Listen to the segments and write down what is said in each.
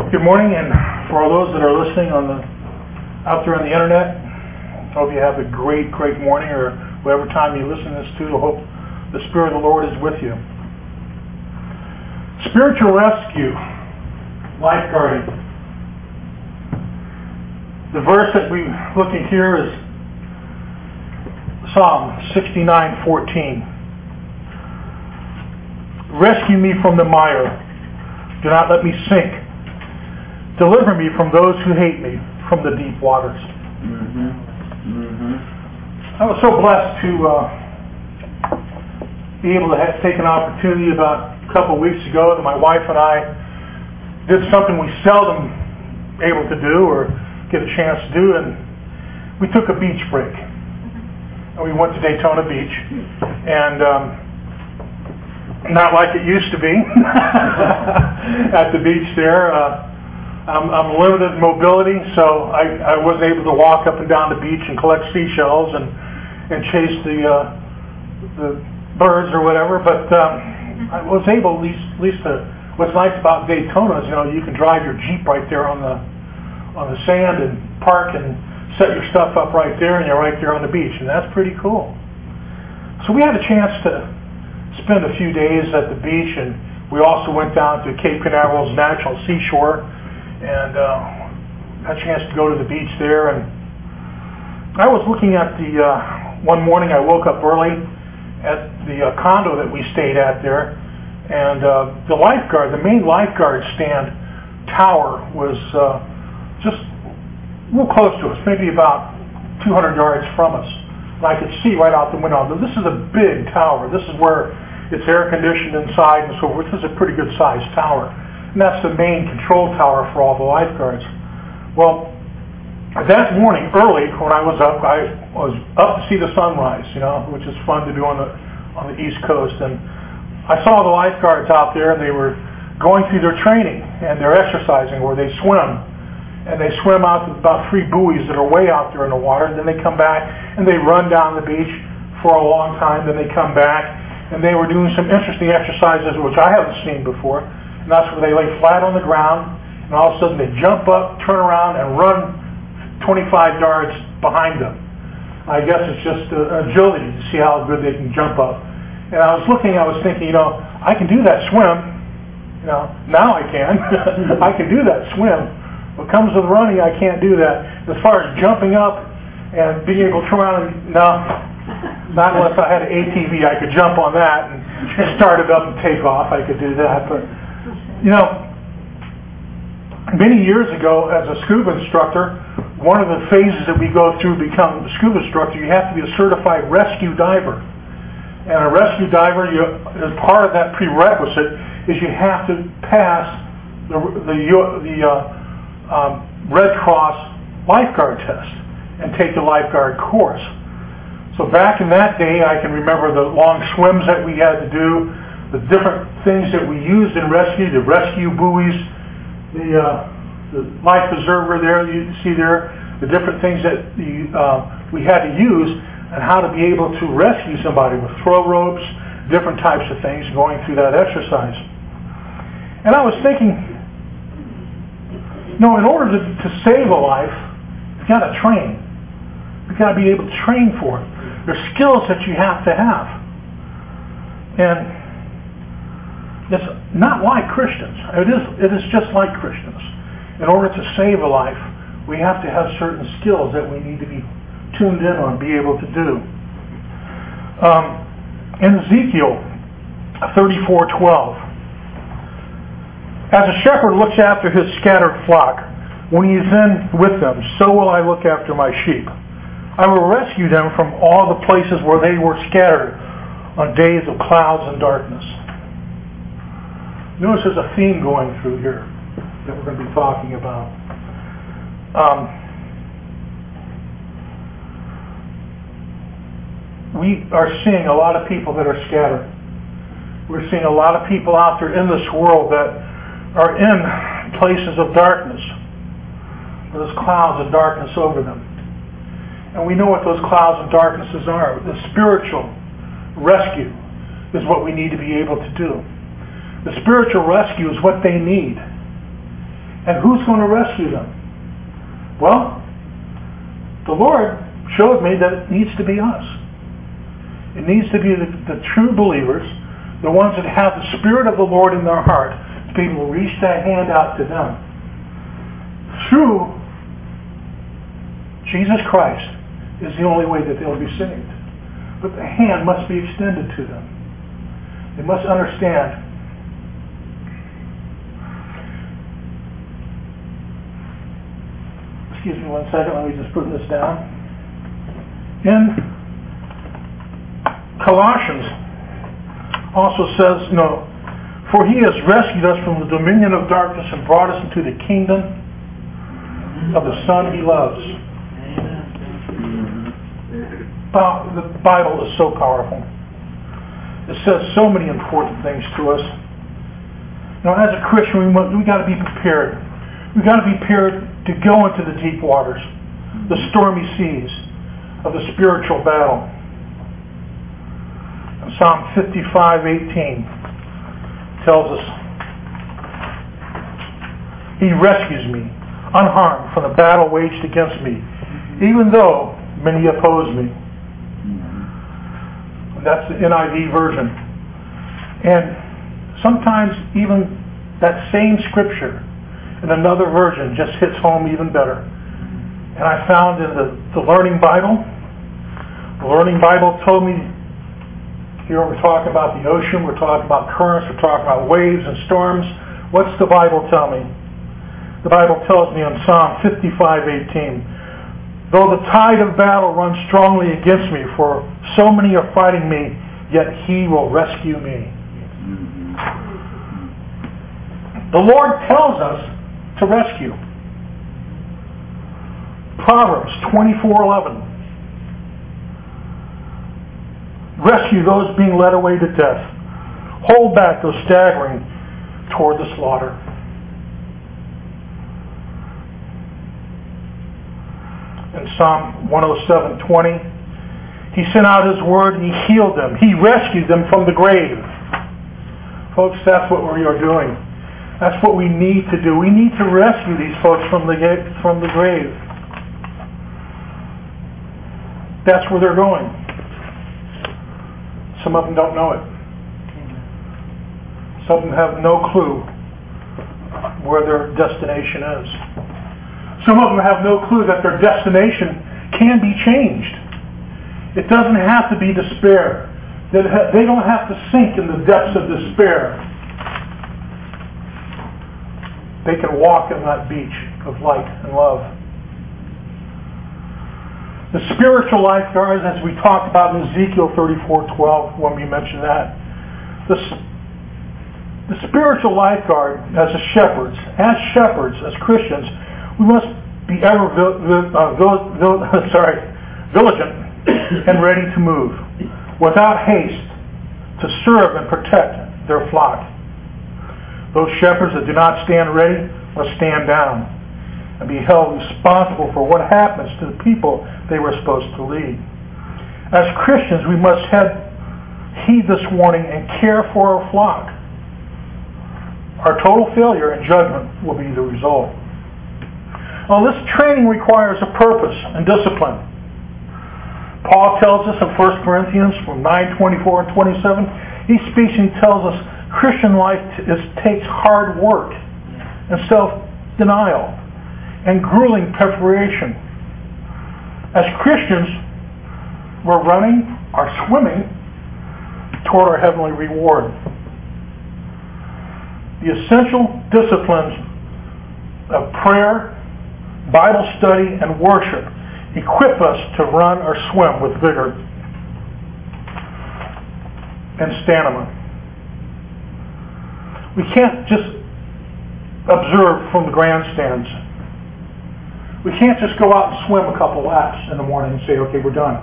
Good morning, and for all those that are listening out there on the internet, I hope you have a great morning, or whatever time you listen to this to. I hope the Spirit of the Lord is with you. Spiritual rescue, lifeguarding. The verse that we're looking here is Psalm 69:14. Rescue me from the mire. Do not let me sink. Deliver me from those who hate me, from the deep waters. I was so blessed to be able to take an opportunity about a couple of weeks ago that my wife and I did something we seldom able to do or get a chance to do, and we took a beach break. And we went to Daytona Beach, and not like it used to be at the beach there. I'm limited mobility, so I wasn't able to walk up and down the beach and collect seashells and chase the birds or whatever. But I was able, at least what's nice about Daytona is, you can drive your Jeep right there on the sand and park and set your stuff up right there, and you're right there on the beach, and that's pretty cool. So we had a chance to spend a few days at the beach, and we also went down to Cape Canaveral's natural seashore, and had a chance to go to the beach there. And I was looking at one morning I woke up early at the condo that we stayed at there, and the main lifeguard stand tower was just real close to us, maybe about 200 yards from us. And I could see right out the window. This is a big tower. This is where it's air conditioned inside and so forth. This is a pretty good sized tower. And that's the main control tower for all the lifeguards. Well, that morning, early, when I was up to see the sunrise, which is fun to do on the East Coast. And I saw the lifeguards out there, and they were going through their training, and they're exercising where they swim. And they swim out to about 3 buoys that are way out there in the water, and then they come back, and they run down the beach for a long time, then they come back, and they were doing some interesting exercises, which I haven't seen before. And that's where they lay flat on the ground, and all of a sudden they jump up, turn around, and run 25 yards behind them. I guess it's just agility to see how good they can jump up. And I was thinking, I can do that swim. Now I can. I can do that swim. When it comes to the running, I can't do that. As far as jumping up and being able to turn around, no, not unless I had an ATV. I could jump on that and start it up and take off. I could do that, but many years ago, as a scuba instructor, one of the phases that we go through to become a scuba instructor, you have to be a certified rescue diver. And a rescue diver, as part of that prerequisite, is you have to pass the Red Cross lifeguard test and take the lifeguard course. So back in that day, I can remember the long swims that we had to do, the different things that we used in rescue, the rescue buoys, the life preserver there, you see there, the different things that we had to use, and how to be able to rescue somebody with throw ropes, different types of things going through that exercise. And I was thinking, in order to save a life, you've got to train. You've got to be able to train for it. There's skills that you have to have. And it's not like Christians. It is just like Christians. In order to save a life, we have to have certain skills that we need to be tuned in on, be able to do. In Ezekiel 34:12, as a shepherd looks after his scattered flock, when he is in with them, so will I look after my sheep. I will rescue them from all the places where they were scattered on days of clouds and darkness. Notice there's a theme going through here that we're going to be talking about. We are seeing a lot of people that are scattered. We're seeing a lot of people out there in this world that are in places of darkness. There's clouds of darkness over them. And we know what those clouds of darknesses are. The spiritual rescue is what we need to be able to do. The spiritual rescue is what they need. And who's going to rescue them? Well, the Lord showed me that it needs to be us. It needs to be the true believers, the ones that have the Spirit of the Lord in their heart, to be able to reach that hand out to them. Through Jesus Christ is the only way that they'll be saved. But the hand must be extended to them. They must understand. Excuse me 1 second, let me just put this down. In Colossians also says, for he has rescued us from the dominion of darkness and brought us into the kingdom of the Son he loves. The Bible is so powerful. It says so many important things to us. As a Christian, we got to be prepared. We got to be prepared to go into the deep waters, the stormy seas of the spiritual battle. Psalm 55:18 tells us, he rescues me unharmed from the battle waged against me, even though many oppose me. That's the NIV version. And sometimes even that same scripture in another version just hits home even better. And I found in the Learning Bible told me, here we're talking about the ocean, we're talking about currents, we're talking about waves and storms. What's the Bible tell me? The Bible tells me in Psalm 55:18, though the tide of battle runs strongly against me, for so many are fighting me, yet he will rescue me. The Lord tells us to rescue. Proverbs 24:11. Rescue those being led away to death. Hold back those staggering toward the slaughter. In Psalm 107:20, he sent out his word and he healed them. He rescued them from the grave. Folks, that's what we are doing. That's what we need to do. We need to rescue these folks from the grave. That's where they're going. Some of them don't know it. Some of them have no clue where their destination is. Some of them have no clue that their destination can be changed. It doesn't have to be despair. They don't have to sink in the depths of despair. They can walk on that beach of light and love. The spiritual lifeguards, as we talked about in Ezekiel 34:12, when we mentioned that, the spiritual lifeguard as shepherds, as Christians, we must be ever vigilant and ready to move, without haste, to serve and protect their flock. Those shepherds that do not stand ready must stand down and be held responsible for what happens to the people they were supposed to lead. As Christians, we must heed this warning and care for our flock. Our total failure and judgment will be the result. Well, this training requires a purpose and discipline. Paul tells us in 1 Corinthians 9:24 and 27, he speaks and tells us Christian life takes hard work and self-denial and grueling preparation. As Christians, we're running or swimming toward our heavenly reward. The essential disciplines of prayer, Bible study, and worship equip us to run or swim with vigor and stamina. We can't just observe from the grandstands. We can't just go out and swim a couple laps in the morning and say, okay, we're done.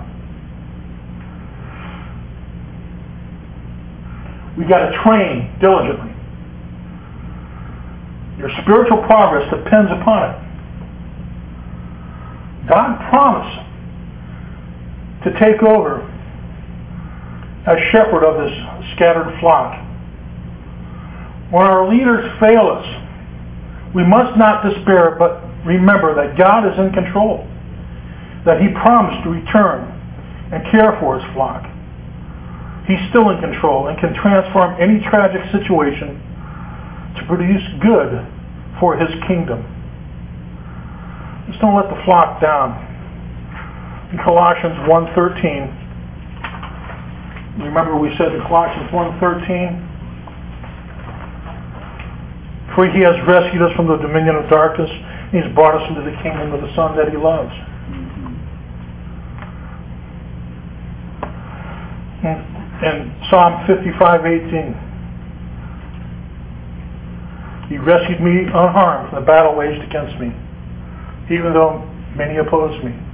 We've got to train diligently. Your spiritual progress depends upon it. God promised to take over as shepherd of this scattered flock. When our leaders fail us, We must not despair, but remember that God is in control, that He promised to return and care for His flock. He's still in control and can transform any tragic situation to produce good for His kingdom. Just don't let the flock down. In Colossians 1:13, remember we said in Colossians 1:13, for He has rescued us from the dominion of darkness, and He's brought us into the kingdom of the Son that He loves. In Psalm 55:18, He rescued me unharmed from the battle waged against me, even though many opposed me.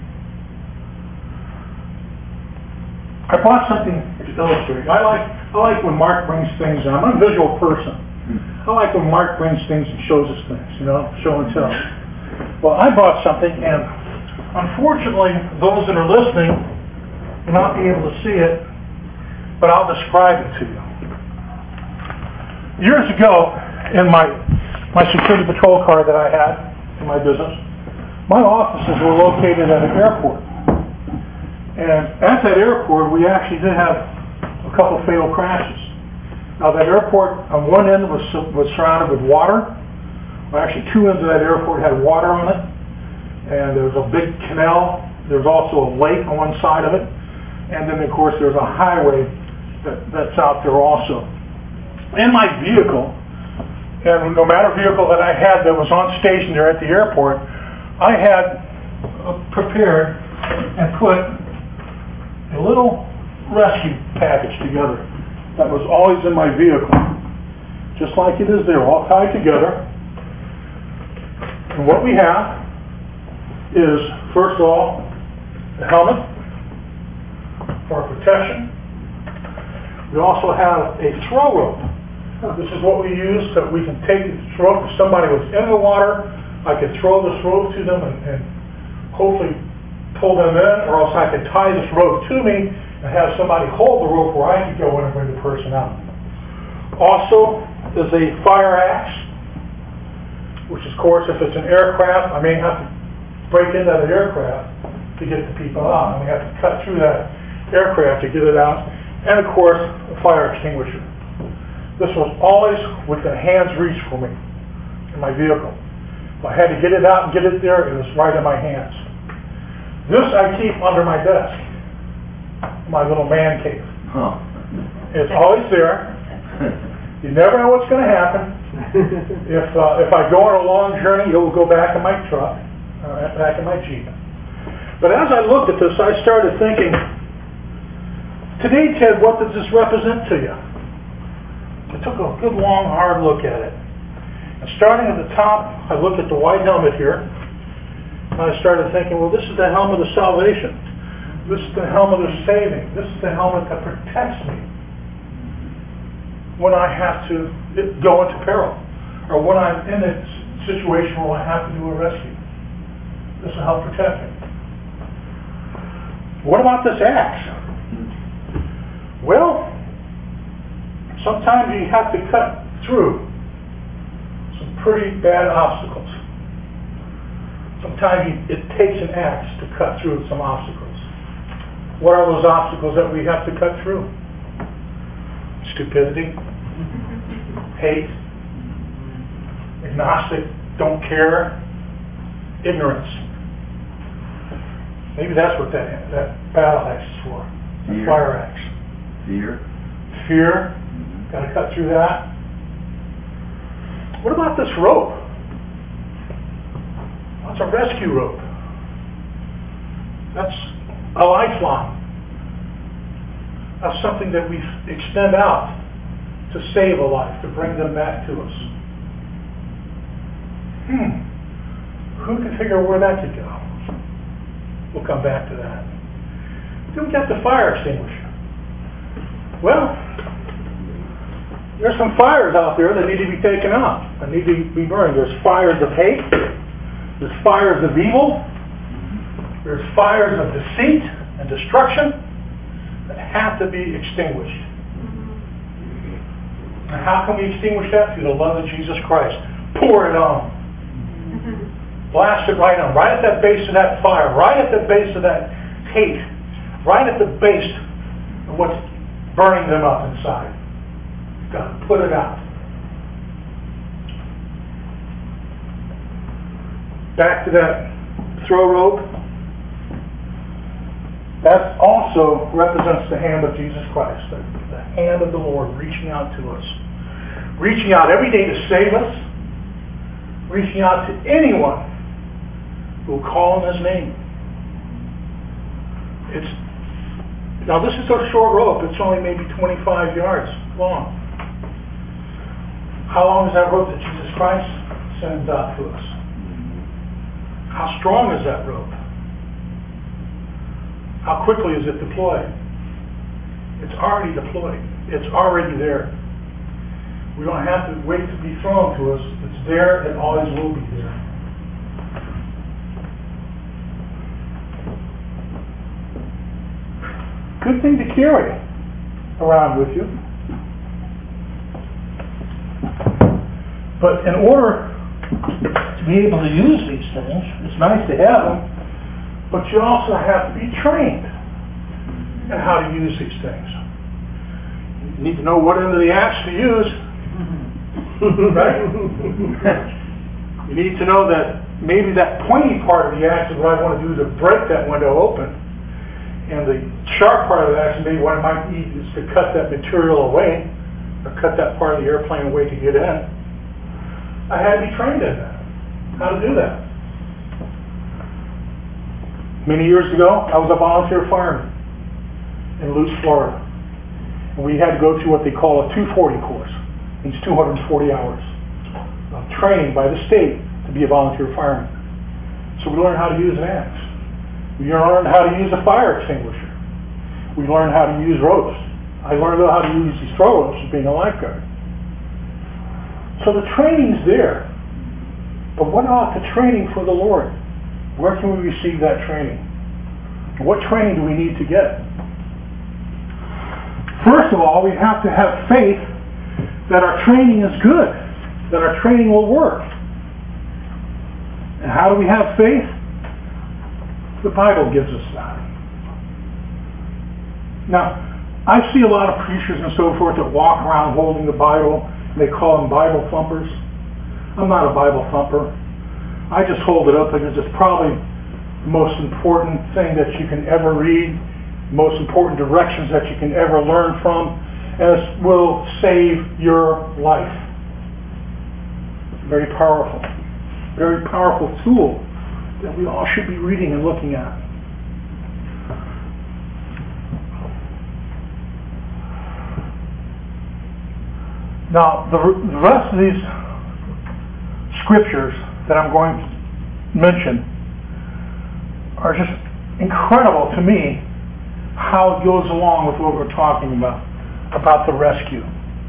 I bought something to illustrate. I like when Mark brings things on. I'm a visual person. I like when Mark brings things and shows us things, show and tell. Well, I bought something, and unfortunately, those that are listening will not be able to see it, but I'll describe it to you. Years ago, in my security patrol car that I had in my business, my offices were located at an airport. And at that airport, we actually did have a couple fatal crashes. Now, that airport on one end was surrounded with water. Well, actually, two ends of that airport had water on it. And there was a big canal. There was also a lake on one side of it. And then, of course, there's a highway that's out there also. In my vehicle, and no matter vehicle that I had that was on station there at the airport, I had prepared and put a little rescue package together that was always in my vehicle, just like it is there, all tied together. And what we have is, first of all, the helmet for protection. We also have a throw rope. This is what we use so we can take this rope. If somebody was in the water, I could throw this rope to them and hopefully pull them in, or else I could tie this rope to me and have somebody hold the rope where I could go in and bring the person out. Also, there's a fire axe, which of course, if it's an aircraft, I may have to break into that aircraft to get the people out. And we have to cut through that aircraft to get it out. And of course, a fire extinguisher. This was always within hand's reach for me in my vehicle. If I had to get it out and get it there, it was right in my hands. This I keep under my desk, my little man cave. Huh. It's always there. You never know what's going to happen. If I go on a long journey, it will go back in my truck, back in my Jeep. But as I looked at this, I started thinking, today, Ted, what does this represent to you? I took a good, long, hard look at it. And starting at the top, I looked at the white helmet here, and I started thinking, well, this is the helmet of salvation. This is the helmet of saving. This is the helmet that protects me when I have to go into peril, or when I'm in a situation where I have to do a rescue. This will help protect me. What about this axe? Well, sometimes you have to cut through some pretty bad obstacles. Sometimes it takes an axe to cut through some obstacles. What are those obstacles that we have to cut through? Stupidity, hate, agnostic, don't care, ignorance. Maybe that's what that battle axe is for. The fire axe. Fear. Got to cut through that. What about this rope? That's a rescue rope. That's a lifeline. That's something that we extend out to save a life, to bring them back to us. Who can figure where that could go? We'll come back to that. Then we got the fire extinguisher. Well, there's some fires out there that need to be taken out, that need to be burned. There's fires of hate. There's fires of evil. There's fires of deceit and destruction that have to be extinguished. And how can we extinguish that? Through the love of Jesus Christ. pour it on. Blast it right on. Right at that base of that fire. Right at the base of that hate. Right at the base of what's burning them up inside. You've got to put it out. Back to that throw rope. That also represents the hand of Jesus Christ. The hand of the Lord reaching out to us. Reaching out every day to save us. Reaching out to anyone who will call on His name. Now this is a short rope. It's only maybe 25 yards long. How long is that rope that Jesus Christ sends out to us? How strong is that rope? How quickly is it deployed? It's already deployed. It's already there. We don't have to wait to be thrown to us. It's there and always will be there. Good thing to carry around with you. But in order to be able to use these things, it's nice to have them, but you also have to be trained in how to use these things. You need to know what end of the axe to use. Right? You need to know that maybe that pointy part of the axe is what I want to do to break that window open. And the sharp part of the axe, maybe what I might need is to cut that material away, or cut that part of the airplane away to get in. I had to be trained in that, how to do that. Many years ago, I was a volunteer fireman in Lutz, Florida. And we had to go through what they call a 240 course. It means 240 hours of training by the state to be a volunteer fireman. So we learned how to use an axe. We learned how to use a fire extinguisher. We learned how to use ropes. I learned how to use these throw ropes as being a lifeguard. So the training's there. But what about the training for the Lord? Where can we receive that training? What training do we need to get? First of all, we have to have faith that our training is good, that our training will work. And how do we have faith? The Bible gives us that. Now, I see a lot of preachers and so forth that walk around holding the Bible, and they call them Bible thumpers. I'm not a Bible thumper. I just hold it up because it's probably the most important thing that you can ever read, most important directions that you can ever learn from, and it will save your life. Very powerful tool that we all should be reading and looking at. Now, the rest of these scriptures that I'm going to mention are just incredible to me, how it goes along with what we're talking about the rescue.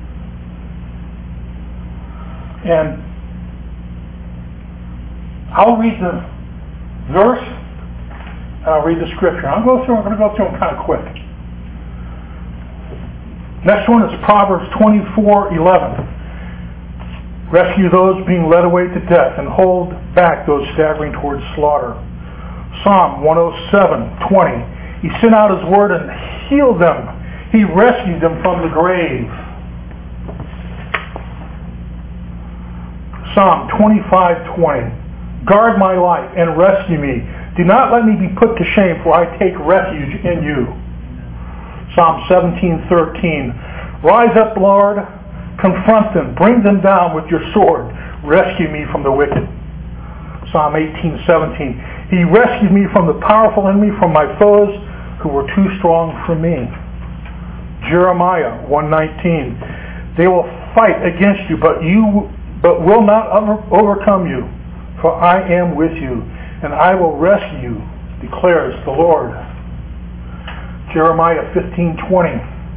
And I'll read the verse, and I'll read the scripture. I'm going to go through them kind of quick. Next one is Proverbs 24:11. Rescue those being led away to death and hold back those staggering towards slaughter. Psalm 107:20. He sent out His word and healed them. He rescued them from the grave. Psalm 25:20. Guard my life and rescue me. Do not let me be put to shame, for I take refuge in you. Psalm 17:13. Rise up, Lord. Confront them. Bring them down with your sword. Rescue me from the wicked. Psalm 18:17. He rescued me from the powerful enemy, from my foes who were too strong for me. Jeremiah 1:19. They will fight against you, but will not overcome you. For I am with you, and I will rescue you, declares the Lord. Jeremiah 15:20.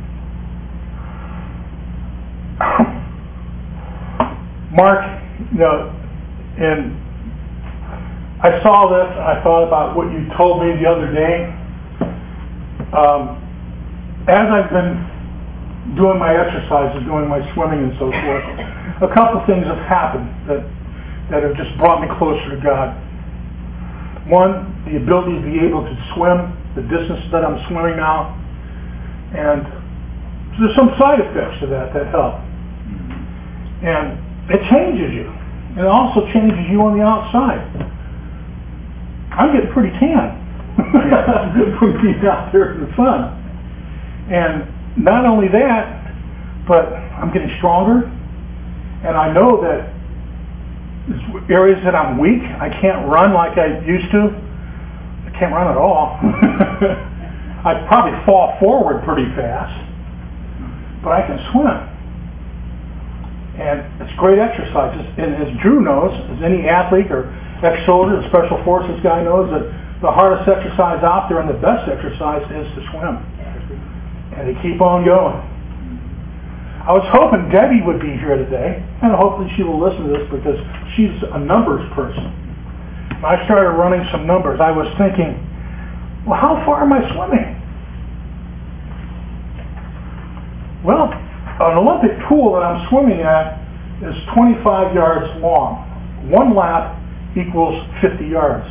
Mark, and I saw this, and I thought about what you told me the other day. As I've been doing my exercises, doing my swimming and so forth, a couple things have happened that that have just brought me closer to God. One, the ability to be able to swim the distance that I'm swimming now, and there's some side effects to that help. And it changes you. And it also changes you on the outside. I'm getting pretty tan from being out there in the sun. And not only that, but I'm getting stronger, and I know that areas that I'm weak, I can't run like I used to. I can't run at all. I probably fall forward pretty fast, but I can swim. And it's great exercise. And as Drew knows, as any athlete or ex-soldier or special forces guy knows, that the hardest exercise out there and the best exercise is to swim. And they keep on going. I was hoping Debbie would be here today, and hopefully she will listen to this because she's a numbers person. When I started running some numbers, I was thinking, well, how far am I swimming? Well, an Olympic pool that I'm swimming at is 25 yards long. One lap equals 50 yards.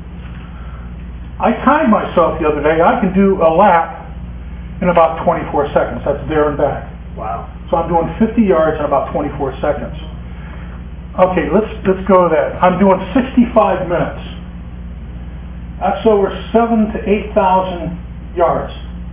I timed myself the other day. I can do a lap in about 24 seconds. That's there and back. Wow. So I'm doing 50 yards in about 24 seconds. Okay, let's go to that. I'm doing 65 minutes. That's over 7,000 to 8,000 yards.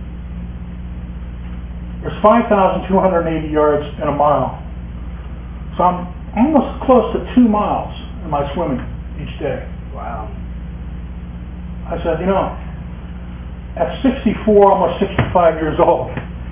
There's 5,280 yards in a mile. So I'm almost close to 2 miles in my swimming each day. Wow. I said, at 64, almost 65 years old,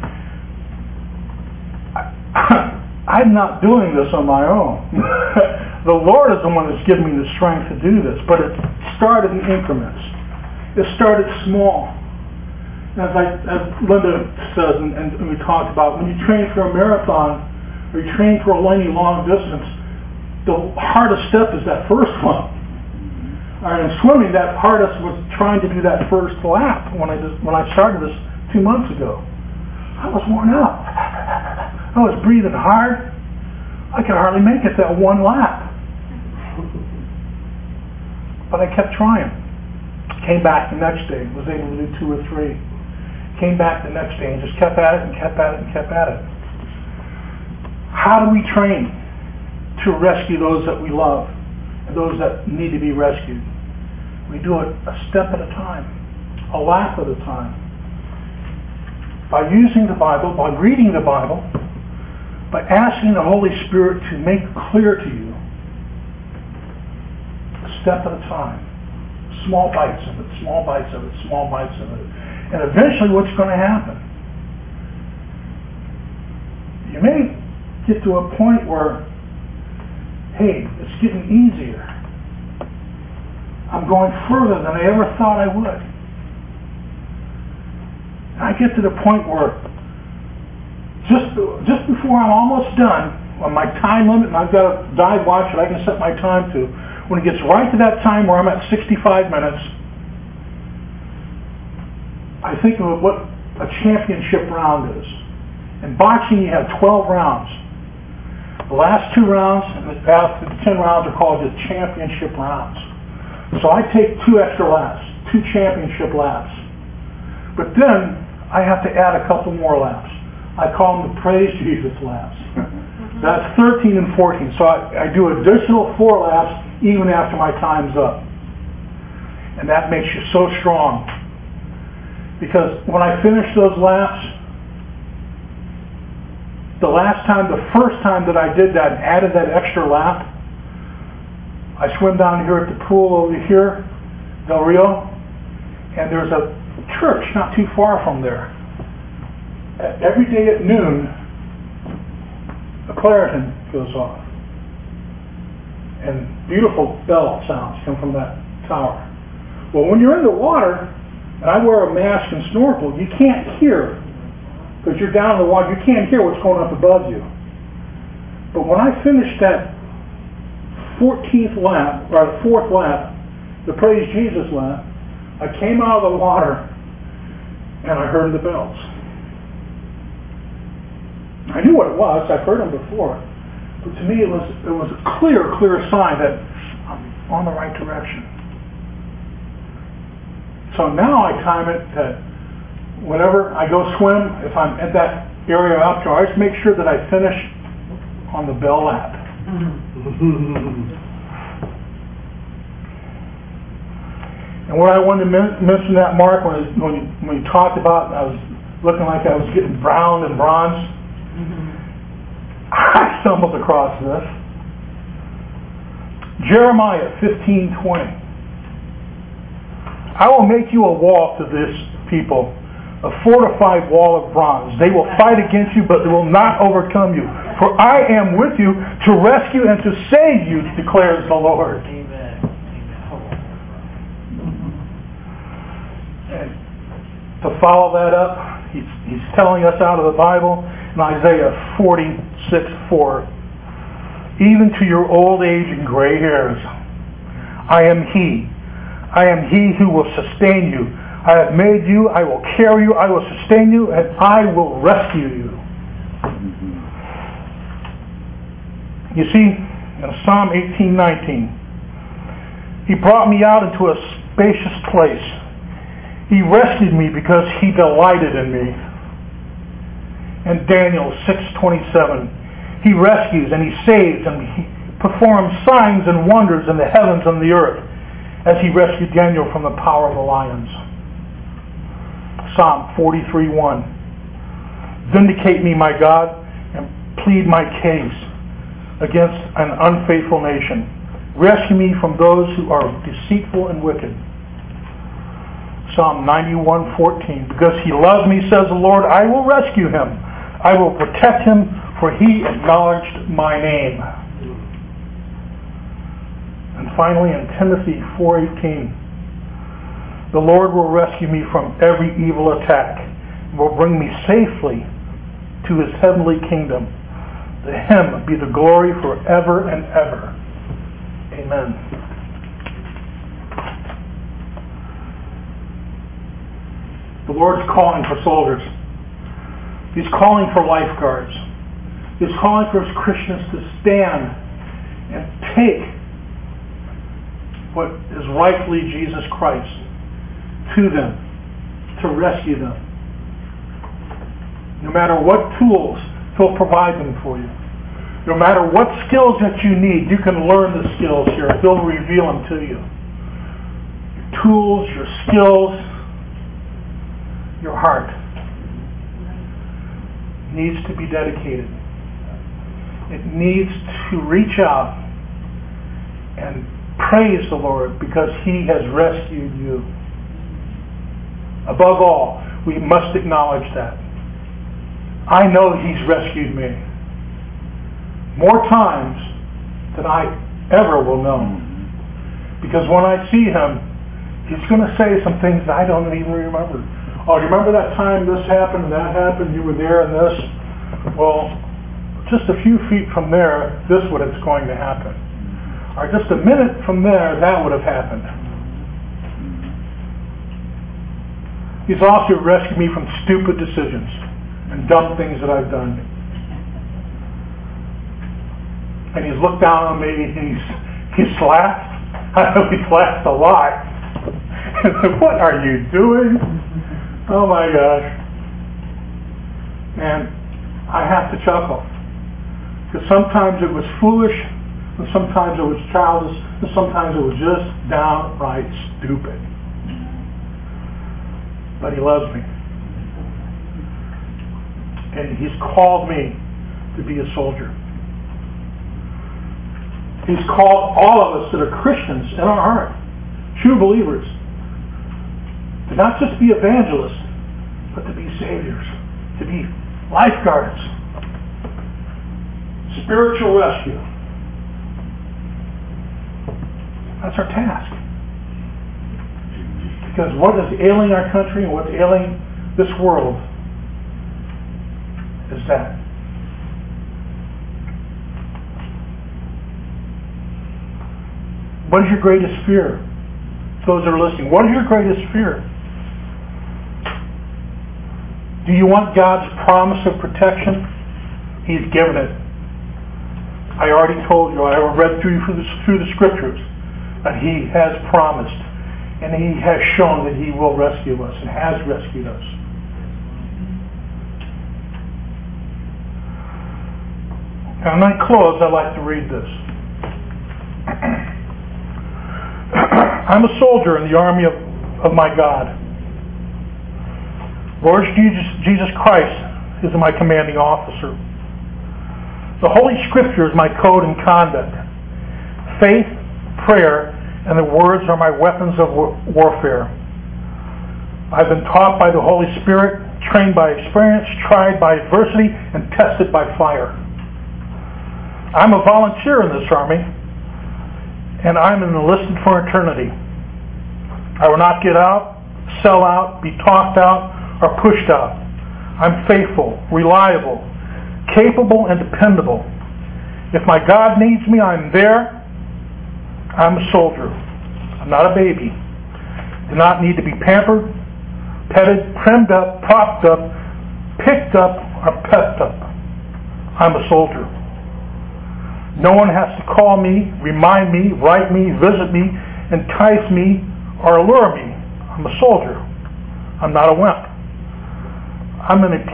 I'm not doing this on my own. The Lord is the one that's giving me the strength to do this, but it started in increments. It started small. As Linda says, and we talked about, when you train for a marathon or you train for a long distance, the hardest step is that first one. In swimming, that hardest was trying to do that first lap when I started this 2 months ago. I was worn out. I was breathing hard. I could hardly make it that one lap. But I kept trying. Came back the next day, was able to do 2 or 3. Came back the next day and just kept at it and kept at it and kept at it. How do we train to rescue those that we love and those that need to be rescued? We do it a step at a time, a lap at a time. By using the Bible, by reading the Bible, by asking the Holy Spirit to make clear to you, a step at a time, small bites of it, small bites of it, small bites of it. And eventually what's going to happen? You may get to a point where, hey, it's getting easier. I'm going further than I ever thought I would. And I get to the point where just before I'm almost done, on my time limit, and I've got a dive watch that I can set my time to, when it gets right to that time where I'm at 65 minutes, I think of what a championship round is. In boxing, you have 12 rounds. The last 2 rounds and the past 10 rounds are called the championship rounds. So I take 2 extra laps, 2 championship laps. But then I have to add a couple more laps. I call them the Praise Jesus laps. That's 13 and 14. So I do additional 4 laps even after my time's up. And that makes you so strong. Because when I finish those laps, the first time that I did that and added that extra lap, I swim down here at the pool over here, Del Rio, and there's a church not too far from there. Every day at noon, a clarion goes off. And beautiful bell sounds come from that tower. Well, when you're in the water, and I wear a mask and snorkel, you can't hear, because you're down in the water, you can't hear what's going up above you. But when I finished that 14th lap, or the 4th lap, the Praise Jesus lap, I came out of the water and I heard the bells. I knew what it was, I've heard them before, But to me, it was a clear sign that I'm on the right direction. So now I time it that whenever I go swim, if I'm at that area outdoor, I just make sure that I finish on the bell lap. And what I wanted to mention that, Mark, when you talked about I was looking like I was getting brown and bronze, I stumbled across this. Jeremiah 15:20. I will make you a wall to this people, a fortified wall of bronze. They will fight against you, but they will not overcome you. For I am with you to rescue and to save you, declares the Lord. Amen. And to follow that up, he's telling us out of the Bible in Isaiah 46:4. Even to your old age and gray hairs, I am He. I am He who will sustain you. I have made you, I will carry you, I will sustain you, and I will rescue you. You see, in Psalm 18:19, He brought me out into a spacious place. He rescued me because He delighted in me. And Daniel 6:27, He rescues and He saves and He performs signs and wonders in the heavens and the earth, as He rescued Daniel from the power of the lions. Psalm 43:1. Vindicate me, my God, and plead my case against an unfaithful nation. Rescue me from those who are deceitful and wicked. Psalm 91:14. Because He loves me, says the Lord, I will rescue Him. I will protect Him, for He acknowledged my name. And finally, in Timothy 4:18, the Lord will rescue me from every evil attack and will bring me safely to His heavenly kingdom. To Him be the glory forever and ever. Amen. The Lord's calling for soldiers. He's calling for lifeguards. He's calling for His Christians to stand and take what is rightfully Jesus Christ to them, to rescue them. No matter what tools He'll provide them for you. No matter what skills that you need, you can learn the skills here. He'll reveal them to you. Your tools, your skills, your heart needs to be dedicated. It needs to reach out and praise the Lord because He has rescued you. Above all, we must acknowledge that. I know He's rescued me more times than I ever will know. Because when I see Him, He's going to say some things that I don't even remember. Oh, do you remember that time this happened and that happened? You were there and this? Well, just a few feet from there, this would it's going to happen. Or just a minute from there, that would have happened. He's also rescued me from stupid decisions and dumb things that I've done. And He's looked down on me and He's laughed. I know He's laughed a lot. What are you doing? Oh my gosh. And I have to chuckle. Because sometimes it was foolish, and sometimes it was childish, and sometimes it was just downright stupid. But He loves me. And He's called me to be a soldier. He's called all of us that are Christians in our heart, true believers, to not just be evangelists, but to be saviors, to be lifeguards, spiritual rescue. That's our task. Because what is ailing our country and what's ailing this world is that. What is your greatest fear? Those that are listening, what is your greatest fear? Do you want God's promise of protection? He's given it. I already told you, I read through the scriptures, that He has promised, and He has shown that He will rescue us, and has rescued us. And when I close, I'd like to read this. I'm a soldier in the army of my God. Lord Jesus Christ is my commanding officer. The Holy Scripture is my code and conduct. Faith, prayer, and the words are my weapons of warfare. I've been taught by the Holy Spirit, trained by experience, tried by adversity, and tested by fire. I'm a volunteer in this army, and I'm enlisted for eternity. I will not get out, sell out, be talked out, or pushed out. I'm faithful, reliable, capable, and dependable. If my God needs me, I'm there. I'm a soldier. I'm not a baby. Do not need to be pampered, petted, trimmed up, propped up, picked up, or pepped up. I'm a soldier. No one has to call me, remind me, write me, visit me, entice me, or allure me. I'm a soldier. I'm not a wimp. I'm in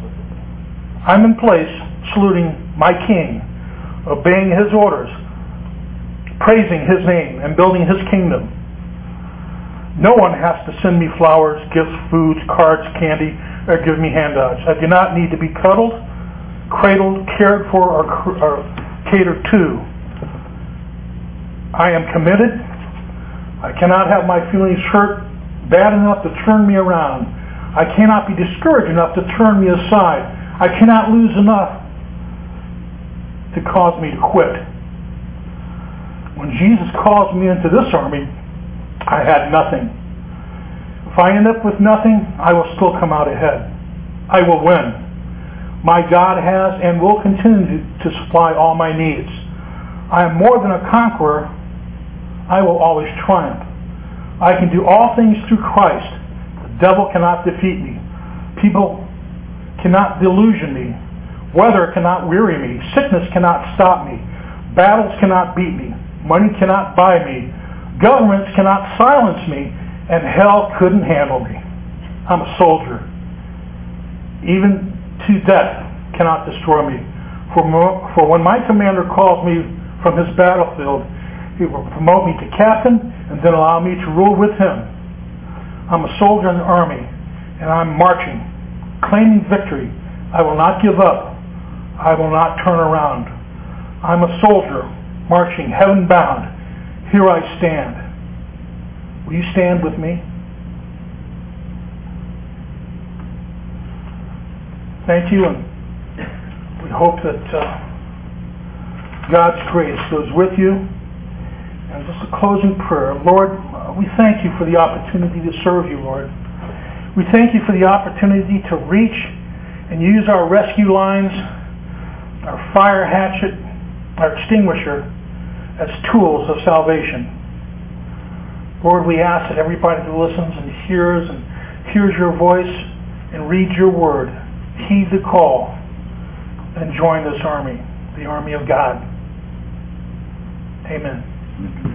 place saluting my King, obeying His orders, praising His name, and building His kingdom. No one has to send me flowers, gifts, foods, cards, candy, or give me handouts. I do not need to be cuddled, cradled, cared for, or catered to. I am committed. I cannot have my feelings hurt bad enough to turn me around. I cannot be discouraged enough to turn me aside. I cannot lose enough to cause me to quit. When Jesus calls me into this army, I had nothing. If I end up with nothing, I will still come out ahead. I will win. My God has and will continue to supply all my needs. I am more than a conqueror. I will always triumph. I can do all things through Christ. The devil cannot defeat me. People cannot delusion me. Weather cannot weary me. Sickness cannot stop me. Battles cannot beat me. Money cannot buy me. Governments cannot silence me. And hell couldn't handle me. I'm a soldier. Even to death cannot destroy me. For when my commander calls me from his battlefield, he will promote me to captain and then allow me to rule with him. I'm a soldier in the army, and I'm marching, claiming victory. I will not give up. I will not turn around. I'm a soldier, marching heaven bound. Here I stand. Will you stand with me? Thank you, and we hope that God's grace goes with you. And just a closing prayer. Lord, we thank you for the opportunity to serve you, Lord. We thank you for the opportunity to reach and use our rescue lines, our fire hatchet, our extinguisher as tools of salvation. Lord, we ask that everybody that listens and hears your voice and reads your word, heed the call and join this army, the army of God. Amen.